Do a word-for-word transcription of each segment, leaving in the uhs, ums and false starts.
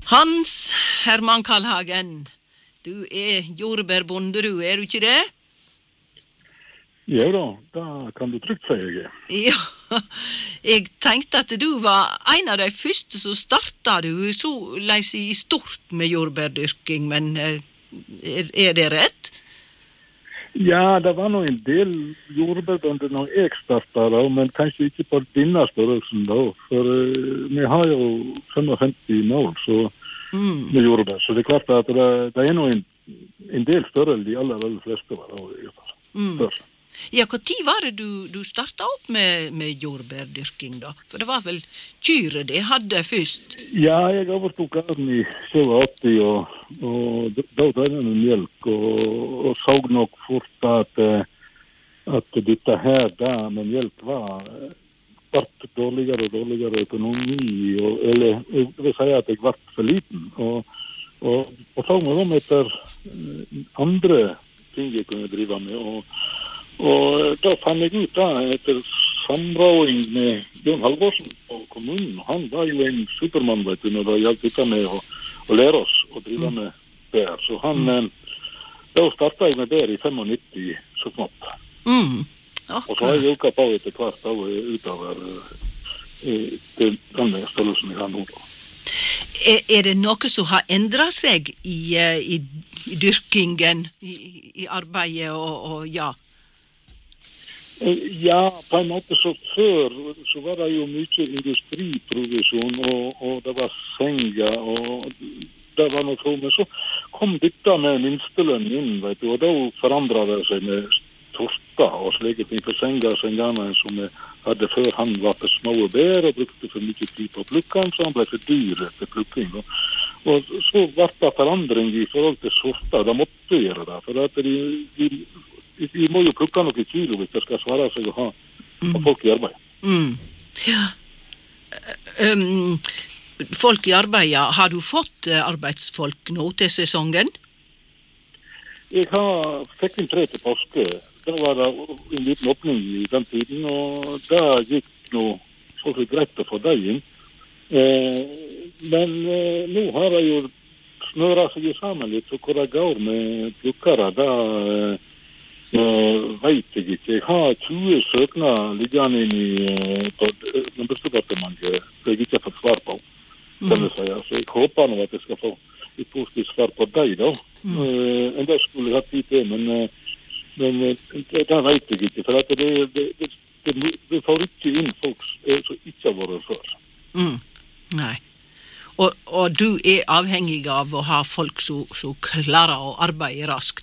Hans Herman Kallhagen, du er jordbærbonde, du, er du ikke det? Ja da, da kan du trygt si jeg er. Ja, jeg tenkte at du var en av de første som starta du så leis i stort med jordbærdyrking, men er, er det rett? Ja, det var nå en del jordbærbønder når jeg startet da, men kanskje ikke på denne størrelsen da, for uh, vi har jo femogfemti mål så, mm. med jordbær, så det er klart at det, det er nå en, en del større enn de aller, aller fleste var da. Mm. Ja, hva tid var det du, du startet opp med, med jordbærdyrking da? For det var vel kyre det hadde først? Ja, jeg overtok gården i åtti og, og da var det med mjølk, og, og så nok fort at, at dette her da med mjølk var vært dårligere og dårligere økonomi, og, eller jeg vil si at jeg var for liten, og, og, og så må de etter andre ting jeg kunne drive med, og Og da fann jeg ut da, etter samråding med Jon Halvorsen på kommunen. Han var jo en supermann, vet du, når det gjaldt dette med å, å lære oss å drive med bær. Så han, mm. da startet jeg med bær i nittifem så smått. Mm. Okay. Og så har jeg øket på etter hvert da, utover eh, til denne størrelsen jeg har nå da. Er, er det noe som har endret seg i, i, i dyrkingen, i, i arbeidet og, og ja? Ja, på en måte så før så var det jo mye industriproduksjon, og, og det var senger, og det var noe så, men så kom dette med minstelønn inn, vet du, og da forandret det seg med torska og slike ting, for senger sengene som vi hadde før, han var for små og bær og brukte for mye tid på plukken, så han ble for dyr til plukking. Og, og så ble det forandring i forhold til sorter, det måtte gjøre det, for at de, de Vi må jo plukke noen kilo hvis det skal svare seg å ha, mm. ha folk i arbeid. Mm. Ja. Um, folk i arbeid, ja. Har du fått arbeidsfolk nå til sesongen? Jeg har fikk en tre til påske. Da var det en liten åpning i den tiden, og da gikk noe så greit å få deg inn. Eh, men eh, nå har jeg jo snøret seg sammen litt, så hvor det går med plukkere, da eh, Uh, vet jeg ikke. Jeg har tjue søknader liggende inn i uh, på Landbruksdepartementet som jeg ikke har fått svar på. Mm. Si. Så jeg håper nå at jeg skal få et positivt svar på deg da. Mm. Uh, en dag skulle jeg ha tid til, men, uh, men uh, det, det vet jeg ikke. For at det, det, det, det, det får ikke inn folk som ikke har vært før. Mm. Nei. Og, og du er avhengig av å ha folk som klarer å arbeide raskt?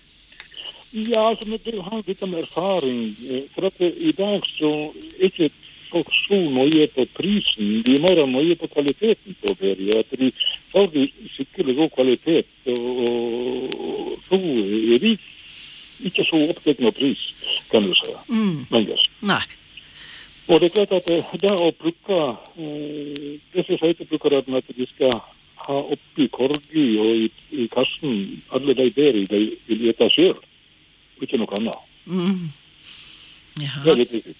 Ja, altså, men du har litt med erfaring, for at i dag så er ikke folk så nøye på prisen, de er mer nøye på kvaliteten på det, at de får de skikkelig god kvalitet, og, og så er de ikke så opptatt med pris, kan du si. Mm. Nei. Og det er klart at det å plukke, det som sier til plukkerne at de skal ha oppi korgi og i, i kassen alle de der de vil gjette selv. Ikke noe annet. Mm. Ja. Det er litt viktig.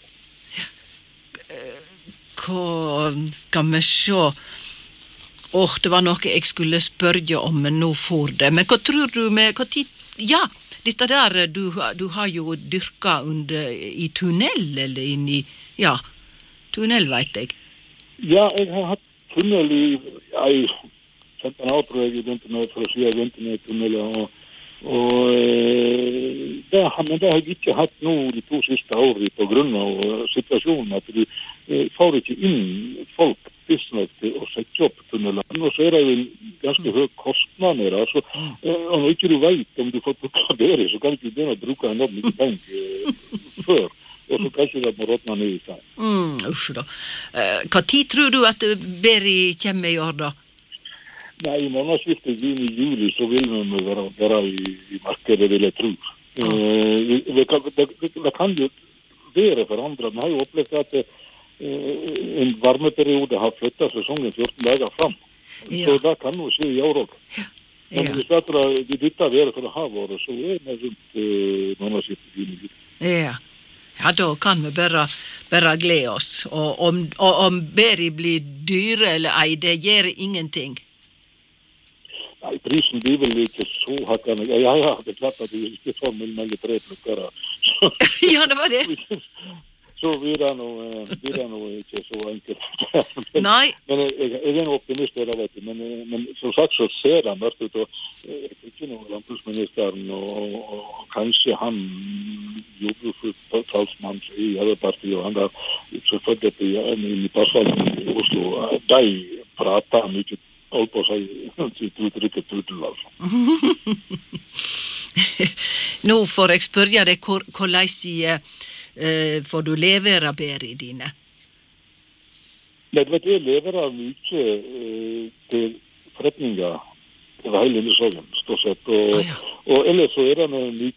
Hva skal vi se? Åh, oh, det var noe jeg skulle spørre om, men nå får det. Men hva tror du med... Hva tid, ja, dette der, du, du har jo dyrket under, i tunnel, eller inn i... Ja, tunnel, vet jeg. Ja, jeg har hatt tunnel i... Jeg femten år, tror jeg, jeg begynte med, for å si jeg begynte med tunnel, og... Og eh, det, men det har jeg ikke hatt nå de to siste årene på grunn av situasjonen at de eh, får ikke inn folk tidsnok til å sette opp tunnelene, og så er det jo en ganske høy kostnad med det. Altså, eh, og når ikke du vet om du får plukket bedre, så kan du ikke begynne å bruke enormt mye penger eh, før, og så kanskje det må råtne ned i stedet. Mm, uff da. Eh, hva tid tror du at Beri kommer i år da? Nei, i månedsskiftet juni-juli så vil vi være, være i, i markedet, vil jeg tro. Mm. Uh, det, kan, det, det kan jo være for andre. Vi har jo opplevd at uh, en varmeperiode har flyttet sesongen fjorten dager fram. Ja. Så det kan jo skje i år også. Ja. Ja. Men hvis det dytter være for å ha vært, så er det rundt uh, månedsskiftet juni-juli. Ja. Ja, da kan vi bare, bare glede oss. Og om, og om Beri blir dyre eller ei, det gjør ingenting. Nei, prisen blir vel ikke så hakkende. Ja, ja, det er klart at det ikke får mellom tre plukkere. Ja, det var det. Så blir det noe, blir det noe ikke så enkelt. men, Nei. Men jeg, jeg er en optimist, det vet jeg. Men, men som sagt så ser det mørkt ut. Og jeg ikke noe landbruksministeren og, og, og kanskje han jordbrukstalsmann i Arbeiderpartiet og han der selvfølgelig inn i Passalden i Oslo. De prater mye alt på seg sitt uttrykket tutel, altså. Nå får jeg spørre deg hvordan uh, får du levere bæri dine? Nei, vet du, jeg leverer mye uh, til forretninger over hele Lilleskogen, stort sett. Og, ah, ja. og ellers så er det mye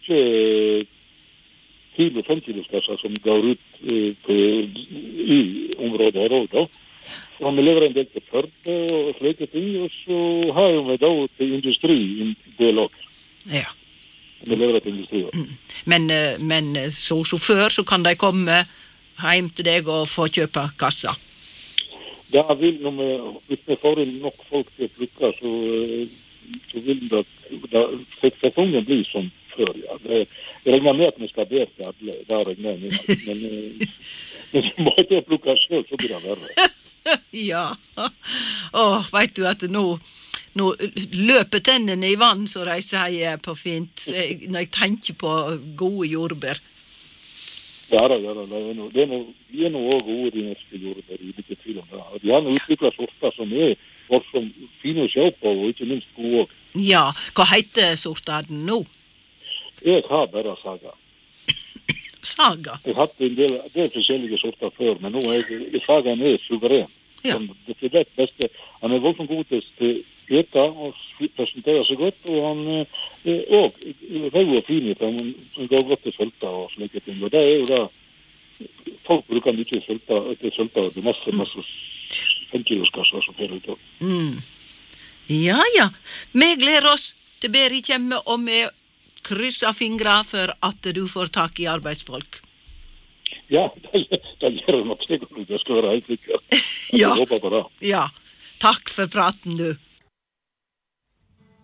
kilo femkiloskasser som går ut uh, til, i området her også, da. Og vi leverer en del til Førde og slike ting, og så har vi da til industri en del også. Ja. Vi leverer til industri også. Mm. Men, men så sjåfør, så kan de komme hjem til deg og få kjøpe kassa? Da vil, når vi, hvis vi får inn nok folk til å plukke, så, så vil det, da, sesongen bli som før, ja. Det, jeg regner med at vi skal bedre til alle, da regner jeg med, men hvis vi må ikke plukke selv, så blir det verre. Ja. Åh, vet du at nå, nå løper tennene i vann, så de sier på fint, når jeg tenker på gode jordbær. Ja, da, ja, da. Det er noe, det er noe, de er noe gode, de norske jordbær, det er ikke tvil om det. De har noe utviklet sorter som er voldsomt fine å se på, og ikke minst gode også. Ja, hva heter sorten nå? Jeg har bare Saga. Saga? Jeg har hatt en del, del forskjellige sorter før, men nå er jeg, Sagaen er suveren. Ja. Det er det beste. Han er voldsomt god til å ete og presentere seg godt, og han er også rød og fin, han går godt til sølta og slike ting. Og det er jo da, folk bruker mye sølta, til sølta, og det er masse, masse femkiloskasser som fer ut av. Mm. Ja, ja. Vi gleder oss til Beri kommer, og vi krysser fingre for at du får tak i arbeidsfolk. Ja, det gjør det nok sikkert. Det skal være helt sikkert. Ja. Jeg håper på det. Ja. Takk for praten, du.